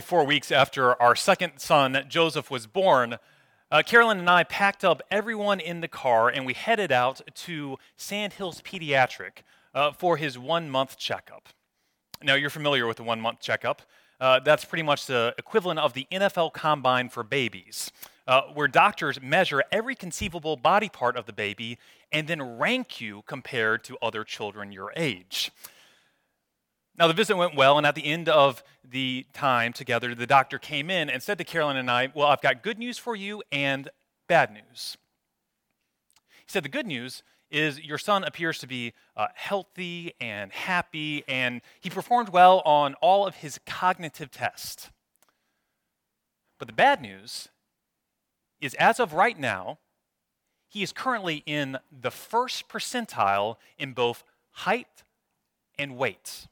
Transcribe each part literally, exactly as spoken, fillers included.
Four weeks after our second son, Joseph, was born, uh, Carolyn and I packed up everyone in the car and we headed out to Sandhills Pediatric uh, for his one-month checkup. Now, you're familiar with the one-month checkup. Uh, that's pretty much the equivalent of the N F L Combine for babies, uh, where doctors measure every conceivable body part of the baby and then rank you compared to other children your age. Now, the visit went well, and at the end of the time together, the doctor came in and said to Carolyn and I, well, I've got good news for you and bad news. He said, the good news is your son appears to be uh, healthy and happy, and he performed well on all of his cognitive tests. But the bad news is, as of right now, he is currently in the first percentile in both height and weight.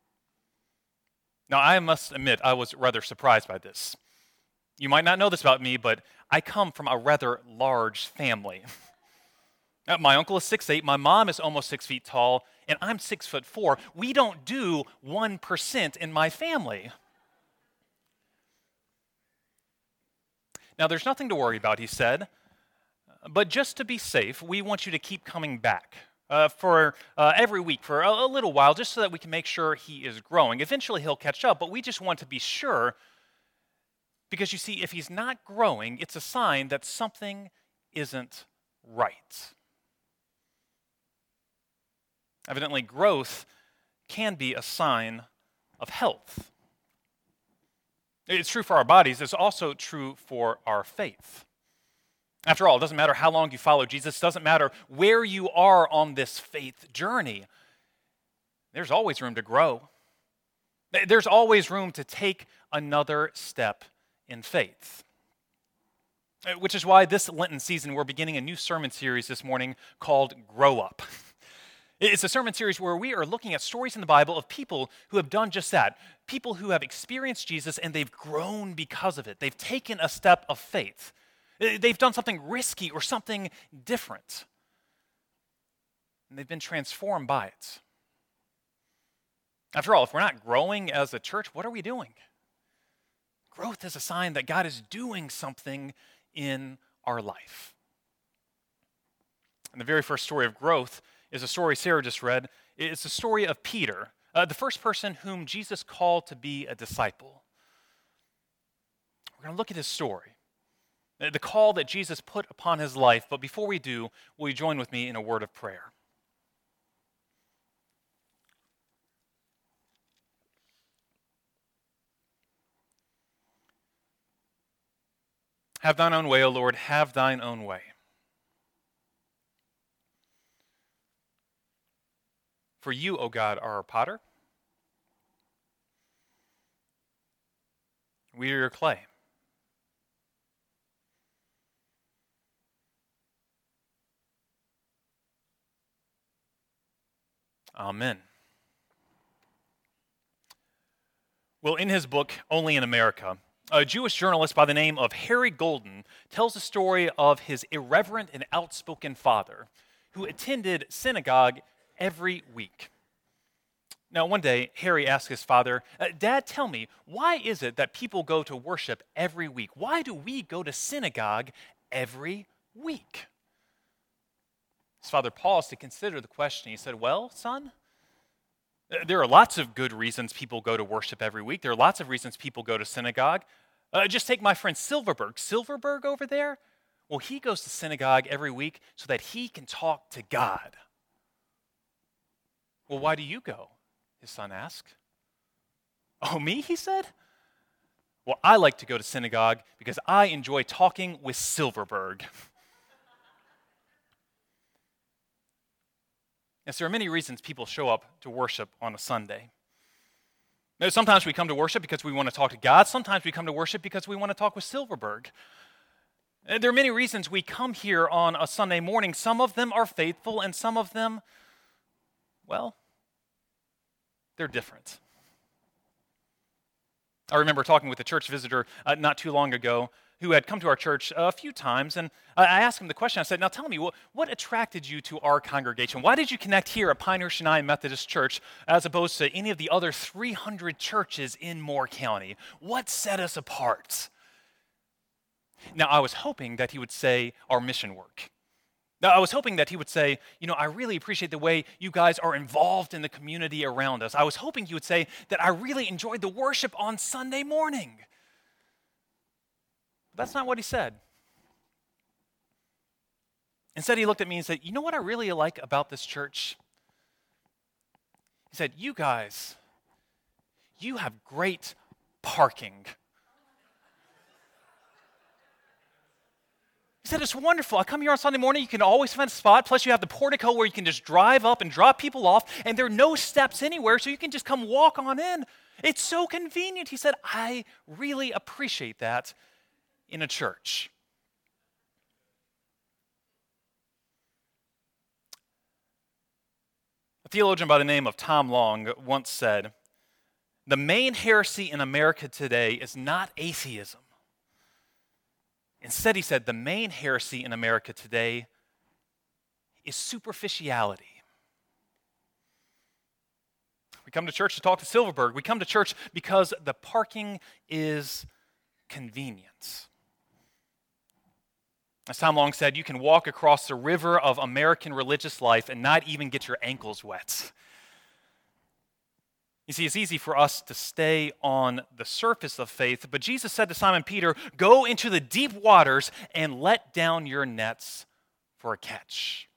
Now, I must admit, I was rather surprised by this. You might not know this about me, but I come from a rather large family. My uncle is six foot eight, my mom is almost six feet tall, and I'm six foot four. We don't do one percent in my family. Now, there's nothing to worry about, he said, but just to be safe, we want you to keep coming back. Uh, for uh, every week, for a, a little while, just so that we can make sure he is growing. Eventually he'll catch up, but we just want to be sure, because you see, if he's not growing, it's a sign that something isn't right. Evidently, growth can be a sign of health. It's true for our bodies, it's also true for our faith. After all, it doesn't matter how long you follow Jesus. It doesn't matter where you are on this faith journey. There's always room to grow. There's always room to take another step in faith. Which is why this Lenten season we're beginning a new sermon series this morning called Grow Up. It's a sermon series where we are looking at stories in the Bible of people who have done just that. People who have experienced Jesus and they've grown because of it. They've taken a step of faith. They've done something risky or something different. And they've been transformed by it. After all, if we're not growing as a church, what are we doing? Growth is a sign that God is doing something in our life. And the very first story of growth is a story Sarah just read. It's the story of Peter, uh, the first person whom Jesus called to be a disciple. We're going to look at his story. The call that Jesus put upon his life. But before we do, will you join with me in a word of prayer? Have thine own way, O Lord, have thine own way. For you, O God, are our potter. We are your clay. Amen. Well, in his book, Only in America, a Jewish journalist by the name of Harry Golden tells the story of his irreverent and outspoken father who attended synagogue every week. Now, one day, Harry asked his father, Dad, tell me, why is it that people go to worship every week? Why do we go to synagogue every week? His father paused to consider the question. He said, well, son, there are lots of good reasons people go to worship every week. There are lots of reasons people go to synagogue. Uh, just take my friend Silverberg. Silverberg over there? Well, he goes to synagogue every week so that he can talk to God. Well, why do you go? His son asked. Oh, me? He said. Well, I like to go to synagogue because I enjoy talking with Silverberg. Yes, there are many reasons people show up to worship on a Sunday. Now, sometimes we come to worship because we want to talk to God. Sometimes we come to worship because we want to talk with Silverberg. There are many reasons we come here on a Sunday morning. Some of them are faithful, and some of them, well, they're different. I remember talking with a church visitor uh, not too long ago who had come to our church a few times, and I asked him the question. I said, now tell me, what, what attracted you to our congregation? Why did you connect here at Pioneer Chennai Methodist Church as opposed to any of the other three hundred churches in Moore County? What set us apart? Now, I was hoping that he would say our mission work. Now, I was hoping that he would say, you know, I really appreciate the way you guys are involved in the community around us. I was hoping he would say that I really enjoyed the worship on Sunday morning. But that's not what he said. Instead, he looked at me and said, you know what I really like about this church? He said, you guys, you have great parking. He said, it's wonderful. I come here on Sunday morning, you can always find a spot, plus you have the portico where you can just drive up and drop people off, and there are no steps anywhere, so you can just come walk on in. It's so convenient. He said, I really appreciate that in a church. A theologian by the name of Tom Long once said, the main heresy in America today is not atheism. Instead, he said, the main heresy in America today is superficiality. We come to church to talk to Silverberg. We come to church because the parking is convenient. As Tom Long said, you can walk across the river of American religious life and not even get your ankles wet. You see, it's easy for us to stay on the surface of faith, but Jesus said to Simon Peter, go into the deep waters and let down your nets for a catch.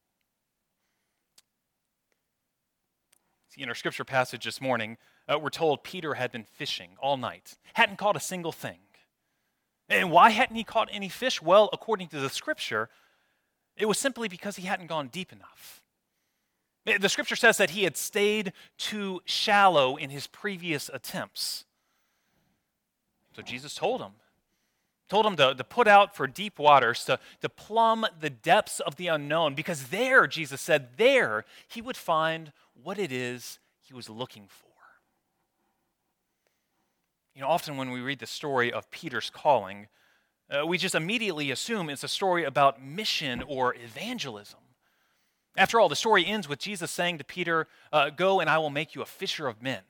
See, in our scripture passage this morning, uh, we're told Peter had been fishing all night, hadn't caught a single thing. And why hadn't he caught any fish? Well, according to the scripture, it was simply because he hadn't gone deep enough. The scripture says that he had stayed too shallow in his previous attempts. So Jesus told him, told him to, to put out for deep waters, to, to plumb the depths of the unknown, because there, Jesus said, there he would find what it is he was looking for. You know, often when we read the story of Peter's calling, uh, we just immediately assume it's a story about mission or evangelism. After all, the story ends with Jesus saying to Peter, uh, go and I will make you a fisher of men.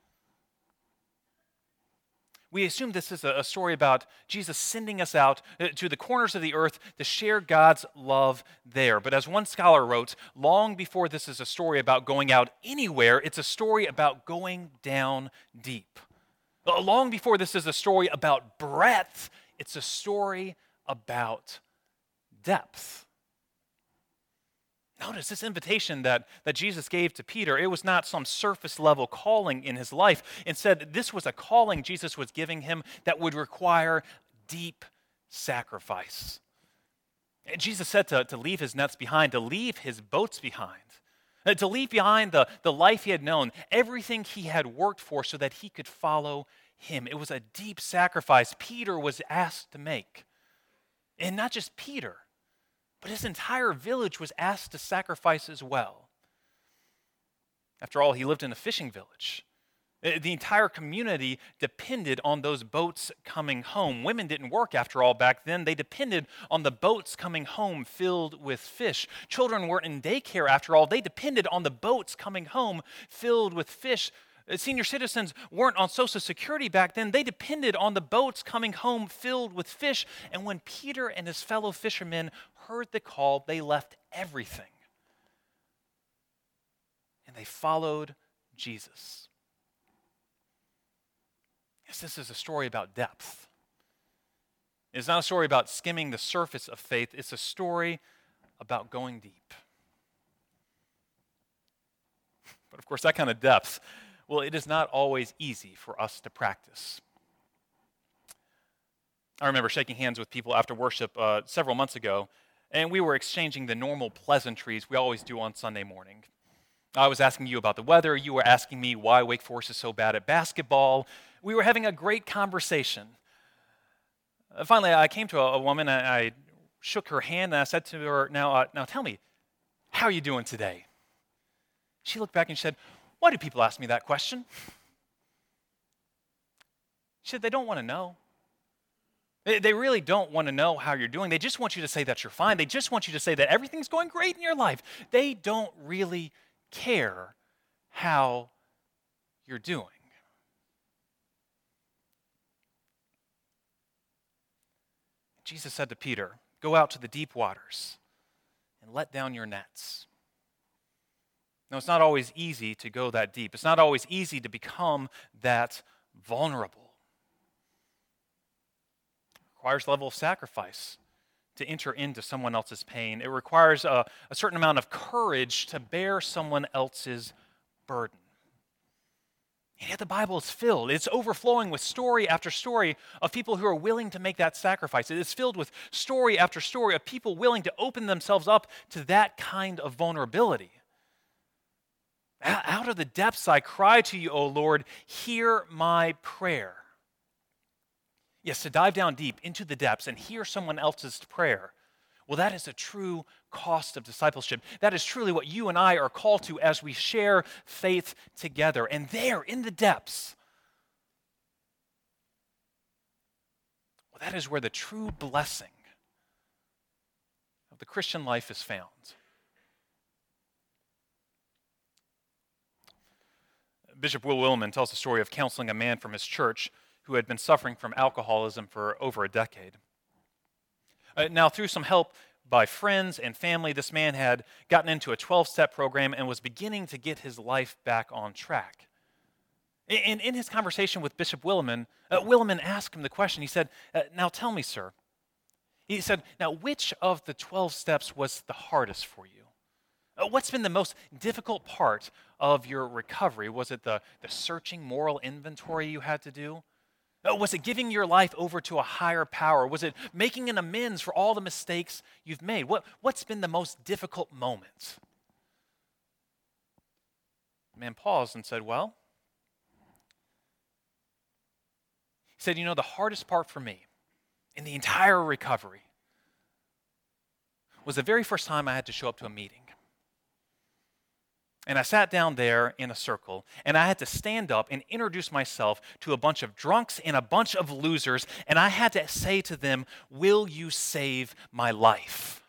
We assume this is a, a story about Jesus sending us out uh, to the corners of the earth to share God's love there. But as one scholar wrote, long before this is a story about going out anywhere, it's a story about going down deep. Uh, long before this is a story about breadth, it's a story about depth. Notice this invitation that, that Jesus gave to Peter, it was not some surface level calling in his life. Instead, this was a calling Jesus was giving him that would require deep sacrifice. And Jesus said to, to leave his nets behind, to leave his boats behind, to leave behind the, the life he had known, everything he had worked for so that he could follow him. It was a deep sacrifice Peter was asked to make. And not just Peter, but his entire village was asked to sacrifice as well. After all, he lived in a fishing village. The entire community depended on those boats coming home. Women didn't work, after all, back then. They depended on the boats coming home filled with fish. Children weren't in daycare, after all. They depended on the boats coming home filled with fish. Senior citizens weren't on Social Security back then. They depended on the boats coming home filled with fish. And when Peter and his fellow fishermen heard the call, they left everything. And they followed Jesus. Yes, this is a story about depth. It's not a story about skimming the surface of faith. It's a story about going deep. But of course, that kind of depth, well, it is not always easy for us to practice. I remember shaking hands with people after worship uh, several months ago, and we were exchanging the normal pleasantries we always do on Sunday morning. I was asking you about the weather. You were asking me why Wake Forest is so bad at basketball. We were having a great conversation. Uh, finally, I came to a, a woman, and I shook her hand, and I said to her, now, uh, now tell me, how are you doing today? She looked back and said, why do people ask me that question? said, they don't want to know. They, they really don't want to know how you're doing. They just want you to say that you're fine. They just want you to say that everything's going great in your life. They don't really care how you're doing. Jesus said to Peter, go out to the deep waters and let down your nets. Now, it's not always easy to go that deep. It's not always easy to become that vulnerable. It requires a level of sacrifice to enter into someone else's pain. It requires a, a certain amount of courage to bear someone else's burden. And yet the Bible is filled. It's overflowing with story after story of people who are willing to make that sacrifice. It is filled with story after story of people willing to open themselves up to that kind of vulnerability. Out of the depths I cry to you, O Lord, hear my prayer. Yes, to dive down deep into the depths and hear someone else's prayer. Well, that is a true cost of discipleship. That is truly what you and I are called to as we share faith together. And there, in the depths, well, that is where the true blessing of the Christian life is found. Bishop Will Willimon tells the story of counseling a man from his church who had been suffering from alcoholism for over a decade. Uh, now, through some help by friends and family, this man had gotten into a twelve-step program and was beginning to get his life back on track. And in his conversation with Bishop Willimon, uh, Willimon asked him the question. He said, uh, now tell me, sir. He said, now which of the twelve steps was the hardest for you? Uh, what's been the most difficult part of your recovery? Was it the, the searching moral inventory you had to do? Uh, was it giving your life over to a higher power? Was it making an amends for all the mistakes you've made? What, what's been the most difficult moment? The man paused and said, well, he said, you know, the hardest part for me in the entire recovery was the very first time I had to show up to a meeting. And I sat down there in a circle, and I had to stand up and introduce myself to a bunch of drunks and a bunch of losers, and I had to say to them, will you save my life?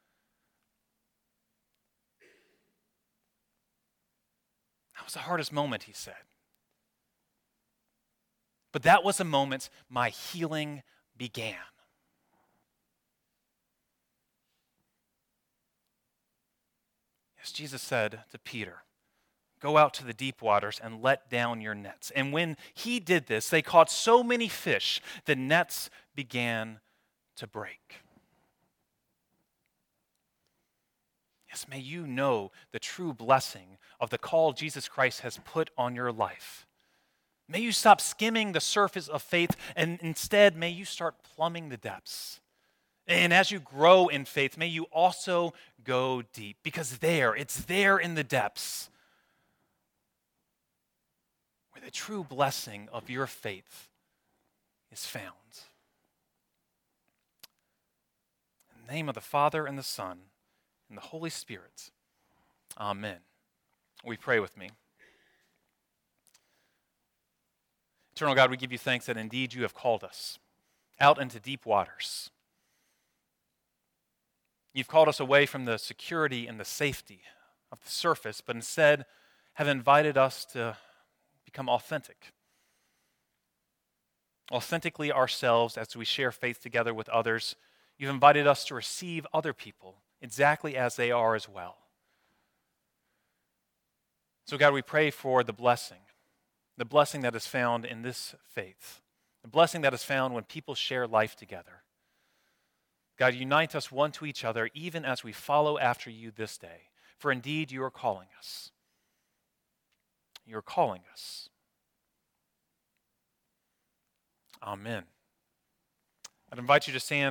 That was the hardest moment, he said. But that was the moment my healing began. As Jesus said to Peter, go out to the deep waters and let down your nets. And when he did this, they caught so many fish, the nets began to break. Yes, may you know the true blessing of the call Jesus Christ has put on your life. May you stop skimming the surface of faith, and instead may you start plumbing the depths. And as you grow in faith, may you also go deep, because there, it's there in the depths where the true blessing of your faith is found. In the name of the Father and the Son and the Holy Spirit, amen. We pray with me. Eternal God, we give you thanks that indeed you have called us out into deep waters. You've called us away from the security and the safety of the surface, but instead have invited us to become authentic. Authentically ourselves as we share faith together with others. You've invited us to receive other people exactly as they are as well. So God, we pray for the blessing, the blessing that is found in this faith, the blessing that is found when people share life together. God, unite us one to each other, even as we follow after you this day. For indeed, you are calling us. You are calling us. Amen. I'd invite you to stand.